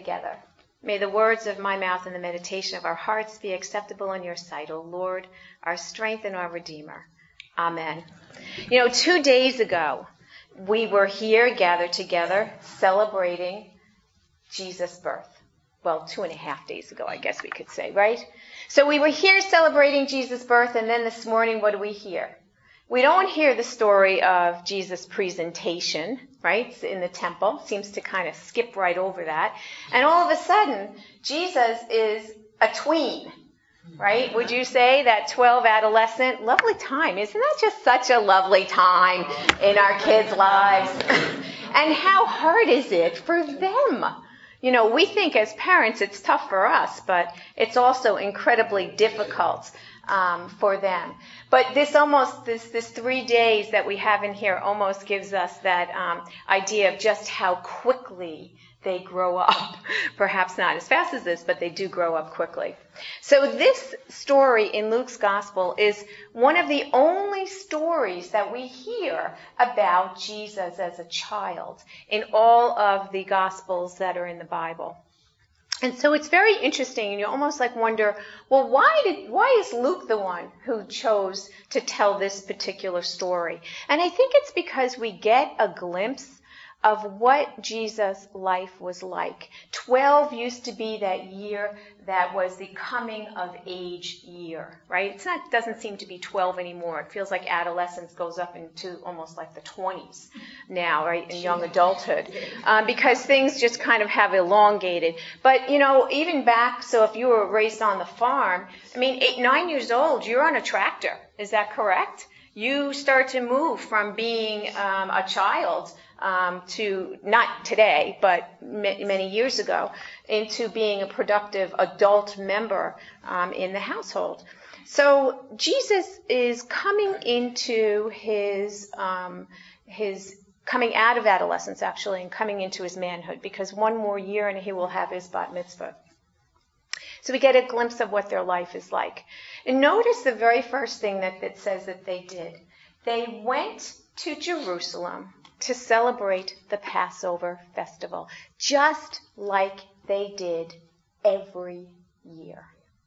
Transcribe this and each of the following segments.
together. May the words of my mouth and the meditation of our hearts be acceptable in your sight, O Lord, our strength and our Redeemer. Amen. 2 days ago, we were here gathered together celebrating Jesus' birth. Well, 2.5 days ago, I guess we could say, right? So we were here celebrating Jesus' birth, and then this morning, what do we hear? We don't hear the story of Jesus' presentation, right, in the temple. Seems to kind of skip right over that. And all of a sudden, Jesus is a tween, right? Would you say that 12 adolescent? Lovely time. Isn't that just such a lovely time in our kids' lives? And how hard is it for them? We think as parents it's tough for us, but it's also incredibly difficult for them. But this 3 days that we have in here almost gives us that idea of just how quickly they grow up. Perhaps not as fast as this, but they do grow up quickly. So this story in Luke's gospel is one of the only stories that we hear about Jesus as a child in all of the gospels that are in the Bible. And so it's very interesting, and you almost wonder, well, why is Luke the one who chose to tell this particular story? And I think it's because we get a glimpse of what Jesus' life was like. 12 used to be that year that was the coming of age year, right? It doesn't seem to be 12 anymore. It feels like adolescence goes up into almost like the 20s now, right, in young adulthood, because things just kind of have elongated. But, even back, so if you were raised on the farm, 8, 9 years old, you're on a tractor. Is that correct? You start to move from being a child to, not today, but many years ago, into being a productive adult member in the household. So Jesus is coming into his coming out of adolescence, actually, and coming into his manhood, because one more year and he will have his bat mitzvah. So we get a glimpse of what their life is like. And notice the very first thing that it says that they did. They went to Jerusalem to celebrate the Passover festival, just like they did every year.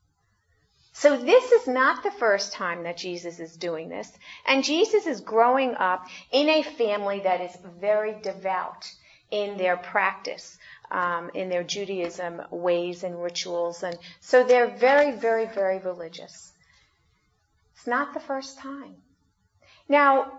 So this is not the first time that Jesus is doing this. And Jesus is growing up in a family that is very devout in their practice, in their Judaism ways and rituals. And so they're very, very, very religious. It's not the first time. Now,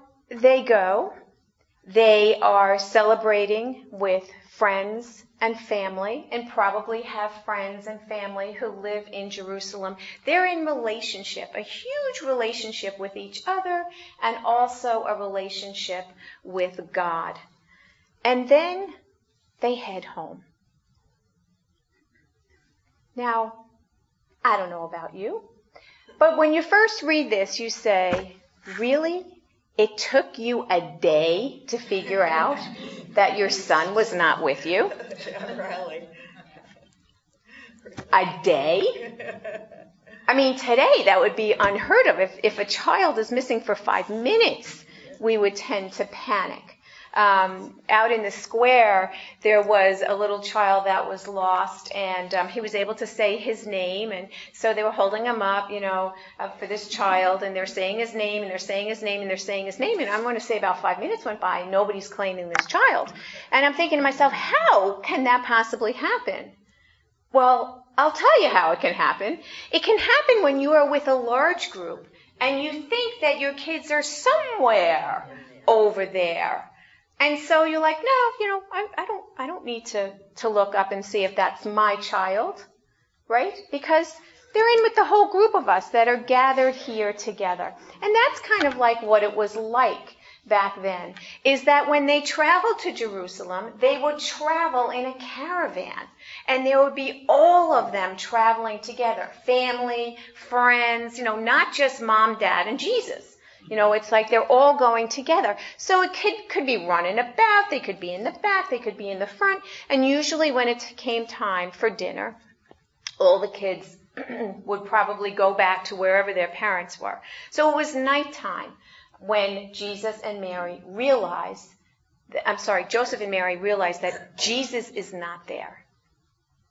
they are celebrating with friends and family, and probably have friends and family who live in Jerusalem. They're in relationship, a huge relationship with each other, and also a relationship with God. And then they head home. Now, I don't know about you, but when you first read this, you say, really? It took you a day to figure out that your son was not with you? Really? A day? Today that would be unheard of. If a child is missing for 5 minutes, we would tend to panic. Out in the square, there was a little child that was lost, and he was able to say his name, and so they were holding him up, for this child, and they're saying his name, and they're saying his name, and they're saying his name, and I'm going to say about 5 minutes went by, and nobody's claiming this child. And I'm thinking to myself, how can that possibly happen? Well, I'll tell you how it can happen. It can happen when you are with a large group, and you think that your kids are somewhere over there. And so you're like, no, I don't need to look up and see if that's my child, right? Because they're in with the whole group of us that are gathered here together. And that's kind of like what it was like back then, is that when they traveled to Jerusalem, they would travel in a caravan. And there would be all of them traveling together, family, friends, not just mom, dad, and Jesus. It's like they're all going together. So it could be running about, they could be in the back, they could be in the front. And usually when it came time for dinner, all the kids would probably go back to wherever their parents were. So it was nighttime when Joseph and Mary realized that Jesus is not there.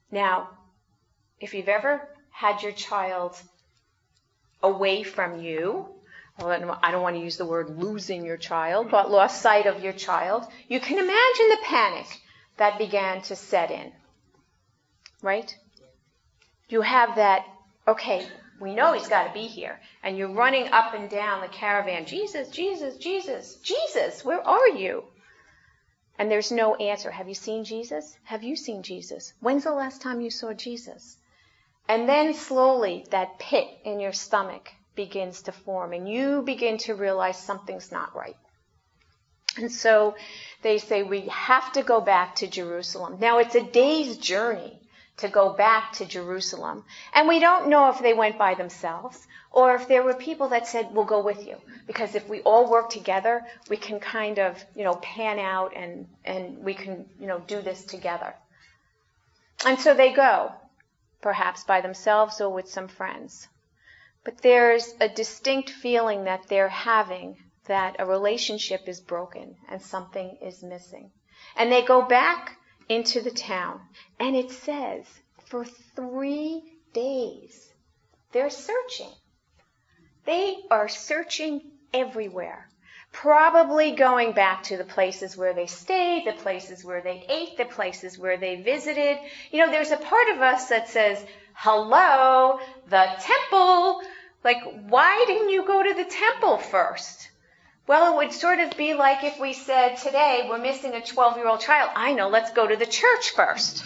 Now, if you've ever had your child away from you, well, I don't want to use the word losing your child, but lost sight of your child, you can imagine the panic that began to set in, right? You have that, okay, we know he's got to be here, and you're running up and down the caravan, Jesus, Jesus, Jesus, Jesus, where are you? And there's no answer. Have you seen Jesus? Have you seen Jesus? When's the last time you saw Jesus? And then slowly that pit in your stomach begins to form, and you begin to realize something's not right. And so they say, we have to go back to Jerusalem. Now, it's a day's journey to go back to Jerusalem. And we don't know if they went by themselves or if there were people that said, we'll go with you. Because if we all work together, we can kind of, pan out and we can, do this together. And so they go, perhaps by themselves or with some friends. But there's a distinct feeling that they're having that a relationship is broken and something is missing. And they go back into the town, and it says, for 3 days, they're searching. They are searching everywhere, probably going back to the places where they stayed, the places where they ate, the places where they visited. There's a part of us that says, hello, the temple. Like, why didn't you go to the temple first? Well, it would sort of be like if we said, today we're missing a 12-year-old child. I know, let's go to the church first.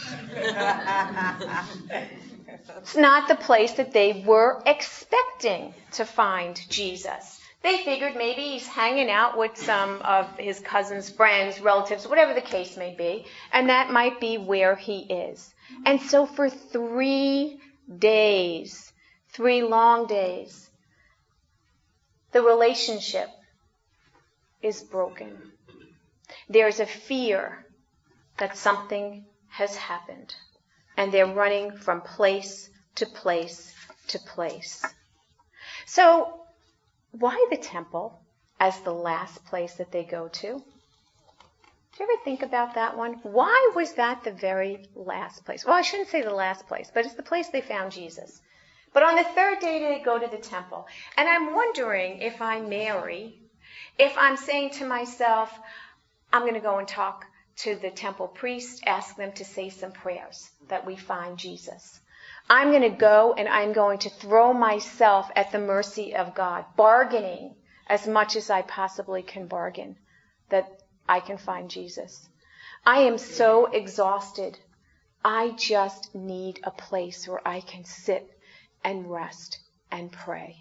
It's not the place that they were expecting to find Jesus. They figured maybe he's hanging out with some of his cousin's friends, relatives, whatever the case may be, and that might be where he is. And so for 3 days, 3 long days, the relationship is broken. There's a fear that something has happened, and they're running from place to place to place. So, why the temple as the last place that they go to? Do you ever think about that one? Why was that the very last place? Well, I shouldn't say the last place, but it's the place they found Jesus. But on the 3rd day, they go to the temple. And I'm wondering if I'm Mary, if I'm saying to myself, I'm going to go and talk to the temple priest, ask them to say some prayers that we find Jesus. I'm going to go and I'm going to throw myself at the mercy of God, bargaining as much as I possibly can bargain that I can find Jesus. I am so exhausted. I just need a place where I can sit and rest and pray.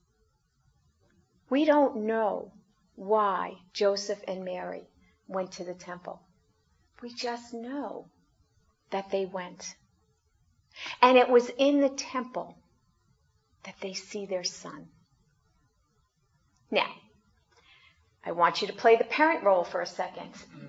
We don't know why Joseph and Mary went to the temple. We just know that they went. And it was in the temple that they see their son. Now, I want you to play the parent role for a second.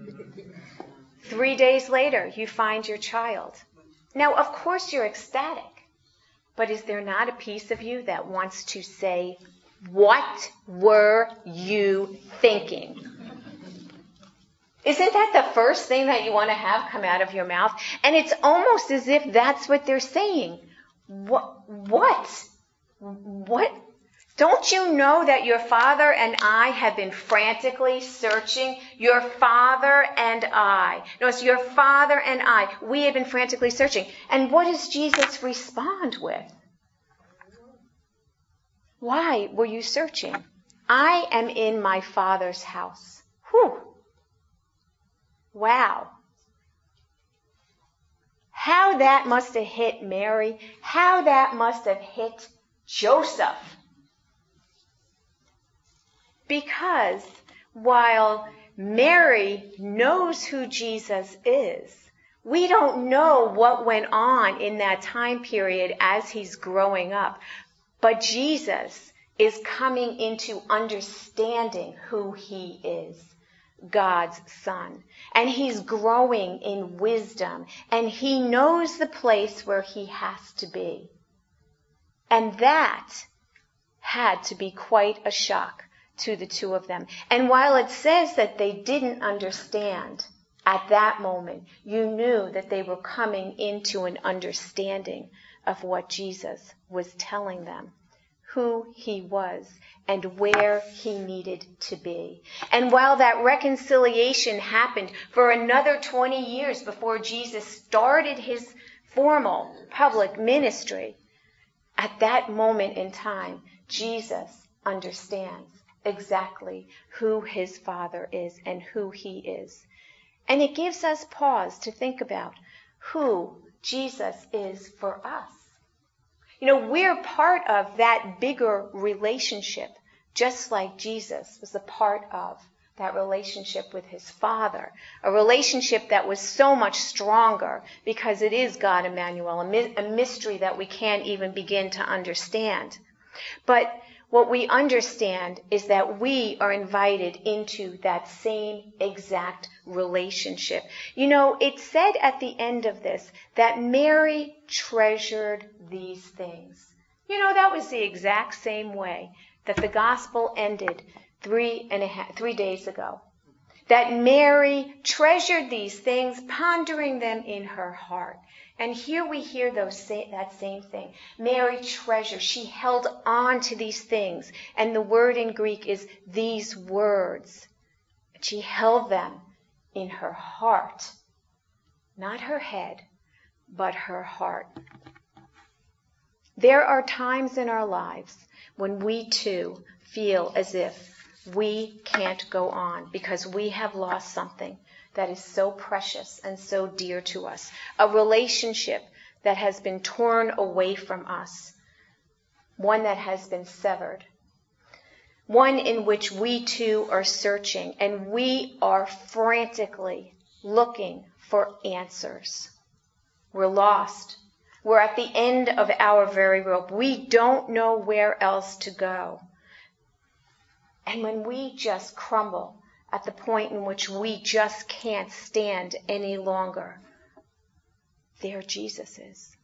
3 days later, you find your child. Now, of course, you're ecstatic. But is there not a piece of you that wants to say, what were you thinking? Isn't that the first thing that you want to have come out of your mouth? And it's almost as if that's what they're saying. What? Don't you know that your father and I have been frantically searching? Your father and I. No, it's your father and I. We have been frantically searching. And what does Jesus respond with? Why were you searching? I am in my Father's house. Whew. Wow. How that must have hit Mary. How that must have hit Joseph. Because while Mary knows who Jesus is, we don't know what went on in that time period as he's growing up. But Jesus is coming into understanding who he is, God's Son. And he's growing in wisdom. And he knows the place where he has to be. And that had to be quite a shock to the two of them. And while it says that they didn't understand At that moment, you knew that they were coming into an understanding of what Jesus was telling them, who he was and where he needed to be. And while that reconciliation happened for another 20 years before Jesus started his formal public ministry, at that moment in time, Jesus understands exactly who his Father is and who he is. And it gives us pause to think about who Jesus is for us. You know, we're part of that bigger relationship, just like Jesus was a part of that relationship with his Father, a relationship that was so much stronger because it is God Emmanuel, a mystery that we can't even begin to understand. But what we understand is that we are invited into that same exact relationship. You know, it said at the end of this that Mary treasured these things. You know, that was the exact same way that the gospel ended 3 days ago. That Mary treasured these things, pondering them in her heart. And here we hear that same thing. Mary treasured. She held on to these things. And the word in Greek is these words. She held them in her heart. Not her head, but her heart. There are times in our lives when we too feel as if we can't go on because we have lost something that is so precious and so dear to us. A relationship that has been torn away from us. One that has been severed. One in which we too are searching and we are frantically looking for answers. We're lost. We're at the end of our very rope. We don't know where else to go. And when we just crumble at the point in which we just can't stand any longer, there Jesus is.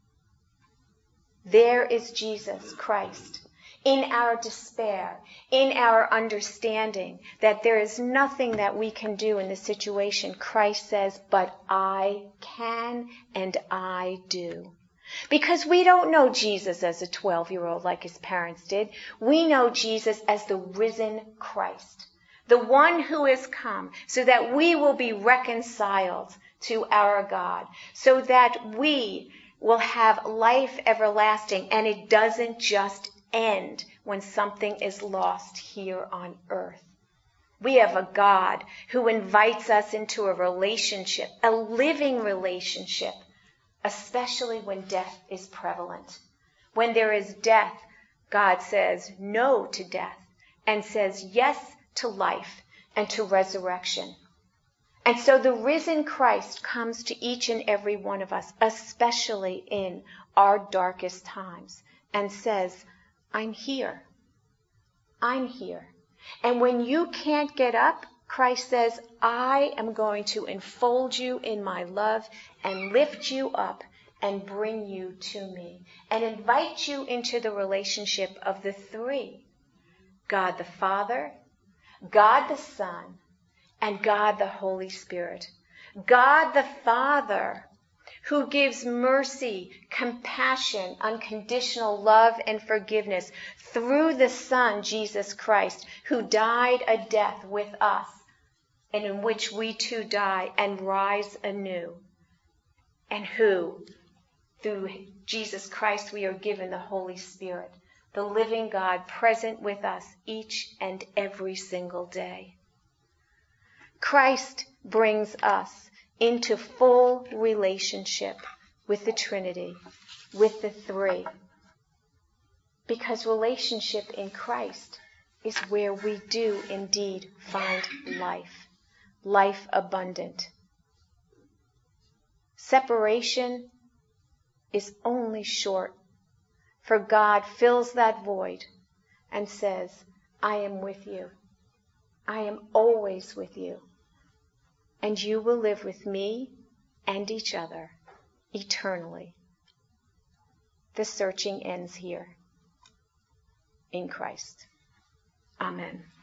There is Jesus Christ. In our despair, in our understanding that there is nothing that we can do in this situation, Christ says, but I can and I do. Because we don't know Jesus as a 12-year-old like his parents did. We know Jesus as the risen Christ, the one who has come so that we will be reconciled to our God, so that we will have life everlasting, and it doesn't just end when something is lost here on earth. We have a God who invites us into a relationship, a living relationship, especially when death is prevalent. When there is death, God says no to death and says yes to life and to resurrection. And so the risen Christ comes to each and every one of us, especially in our darkest times, and says, I'm here. I'm here. And when you can't get up, Christ says, I am going to enfold you in my love and lift you up and bring you to me and invite you into the relationship of the three. God the Father, God the Son, and God the Holy Spirit. God the Father, who gives mercy, compassion, unconditional love, and forgiveness through the Son, Jesus Christ, who died a death with us, and in which we too die and rise anew, and who, through Jesus Christ, we are given the Holy Spirit, the living God present with us each and every single day. Christ brings us into full relationship with the Trinity, with the three. Because relationship in Christ is where we do indeed find life, life abundant. Separation is only short, for God fills that void and says, I am with you. I am always with you. And you will live with me and each other eternally. The searching ends here in Christ. Amen.